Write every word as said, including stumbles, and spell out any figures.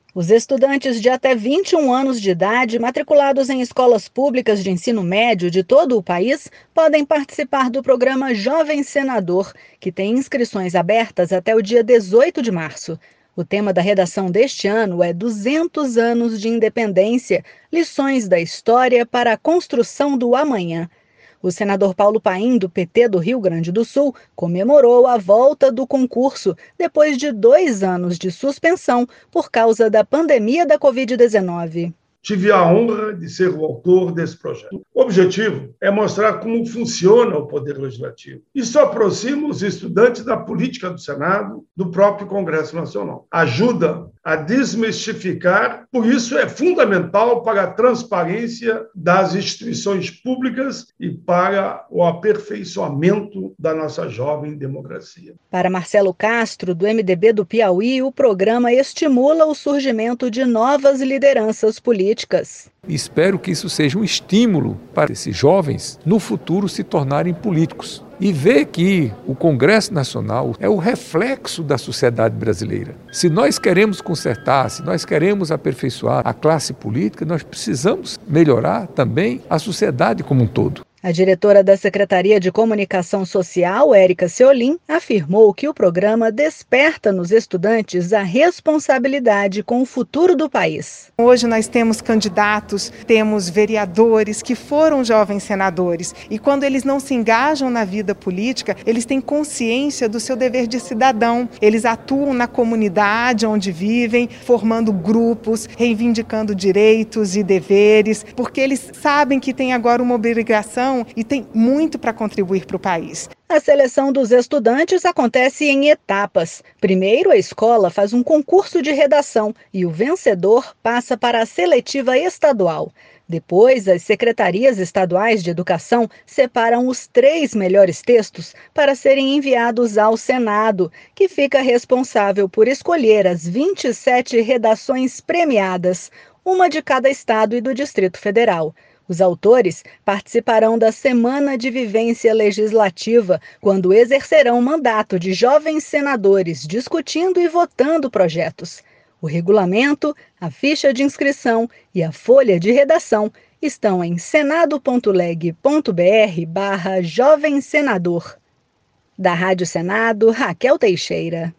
Os estudantes de até vinte e um anos de idade, matriculados em escolas públicas de ensino médio de todo o país, podem participar do programa Jovem Senador, que tem inscrições abertas até o dia dezoito de março. O tema da redação deste ano é duzentos anos de independência, lições da história para a construção do amanhã. O senador Paulo Paim, do P T do Rio Grande do Sul, comemorou a volta do concurso depois de dois anos de suspensão por causa da pandemia da covid dezenove. Tive a honra de ser o autor desse projeto. O objetivo é mostrar como funciona o Poder Legislativo. Isso aproxima os estudantes da política do Senado, do próprio Congresso Nacional. Ajuda a desmistificar, por isso é fundamental para a transparência das instituições públicas e para o aperfeiçoamento da nossa jovem democracia. Para Marcelo Castro, do M D B do Piauí, o programa estimula o surgimento de novas lideranças políticas. Espero que isso seja um estímulo para esses jovens no futuro se tornarem políticos e ver que o Congresso Nacional é o reflexo da sociedade brasileira. Se nós queremos consertar, se nós queremos aperfeiçoar a classe política, nós precisamos melhorar também a sociedade como um todo. A diretora da Secretaria de Comunicação Social, Érica Seolim, afirmou que o programa desperta nos estudantes a responsabilidade com o futuro do país. Hoje nós temos candidatos, temos vereadores que foram jovens senadores e quando eles não se engajam na vida política, eles têm consciência do seu dever de cidadão. Eles atuam na comunidade onde vivem, formando grupos, reivindicando direitos e deveres, porque eles sabem que têm agora uma obrigação e tem muito para contribuir para o país. A seleção dos estudantes acontece em etapas. Primeiro, a escola faz um concurso de redação e o vencedor passa para a seletiva estadual. Depois, as secretarias estaduais de educação separam os três melhores textos para serem enviados ao Senado, que fica responsável por escolher as vinte e sete redações premiadas, uma de cada estado e do Distrito Federal. Os autores participarão da Semana de Vivência Legislativa, quando exercerão o mandato de jovens senadores, discutindo e votando projetos. O regulamento, a ficha de inscrição e a folha de redação estão em senado.leg.br barra jovem senador. Da Rádio Senado, Raquel Teixeira.